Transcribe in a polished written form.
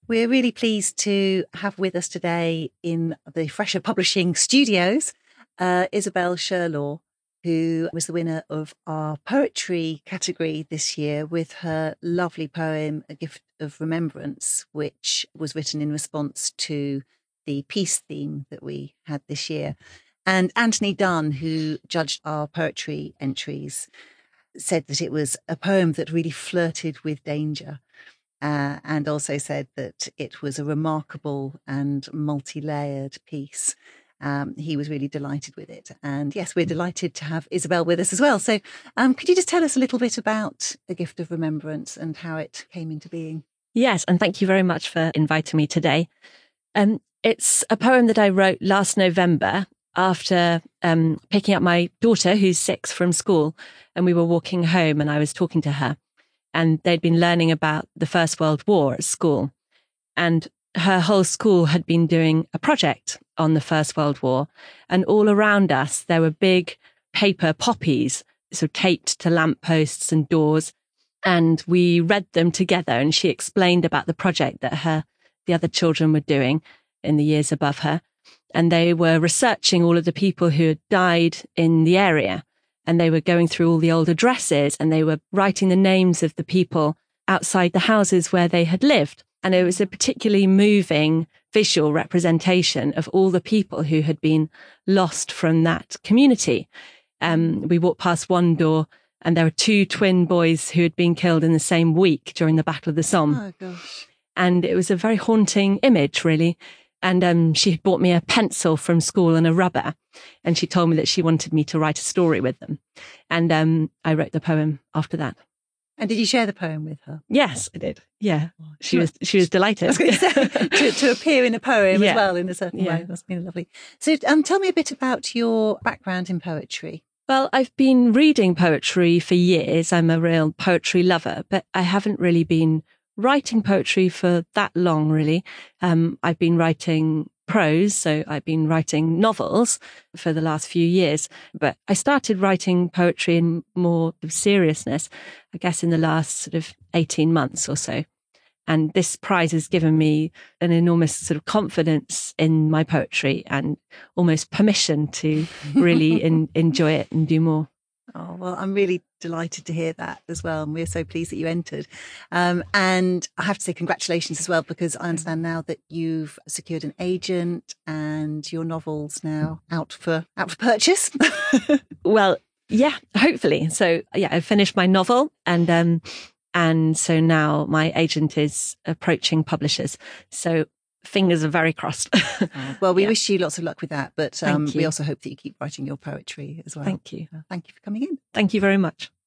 We're really pleased to have with us today in the Fresher Publishing studios, Isabel Sherlaw, who was the winner of our poetry category this year with her lovely poem, A Gift of Remembrance, which was written in response to the peace theme that we had this year. And Anthony Dunn, who judged our poetry entries, said that it was a poem that really flirted with danger. And also said that it was a remarkable and multi-layered piece. He was really delighted with it. And yes, we're delighted to have Isabel with us as well. So could you just tell us a little bit about A Gift of Remembrance and how it came into being? Yes, and thank you very much for inviting me today. It's a poem that I wrote last November after picking up my daughter, who's 6, from school, and we were walking home and I was talking to her. And they'd been learning about the First World War at school. And her whole school had been doing a project on the First World War. And all around us, there were big paper poppies, sort of taped to lampposts and doors. And we read them together. And she explained about the project that the other children were doing in the years above her. And they were researching all of the people who had died in the area. And they were going through all the old addresses and they were writing the names of the people outside the houses where they had lived. And it was a particularly moving visual representation of all the people who had been lost from that community. We walked past one door and there were 2 twin boys who had been killed in the same week during the Battle of the Somme. Oh, gosh. And it was a very haunting image, really. And she had bought me a pencil from school and a rubber. And she told me that she wanted me to write a story with them. And I wrote the poem after that. And did you share the poem with her? Yes, I did. Yeah. She was delighted. I was going to say, to appear in a poem as well in a certain way. That's been lovely. So tell me a bit about your background in poetry. Well, I've been reading poetry for years. I'm a real poetry lover, but I haven't really been writing poetry for that long, really. I've been writing prose, so I've been writing novels for the last few years. But I started writing poetry in more seriousness, I guess, in the last sort of 18 months or so. And this prize has given me an enormous sort of confidence in my poetry and almost permission to really enjoy it and do more. Oh, well, I'm really delighted to hear that as well. And we're so pleased that you entered. And I have to say congratulations as well, because I understand now that you've secured an agent and your novel's now out for purchase. Well, yeah, hopefully. So yeah, I finished my novel and so now my agent is approaching publishers. So fingers are very crossed. Well, we wish you lots of luck with that. But we also hope that you keep writing your poetry as well. Thank you. Thank you for coming in. Thank you very much.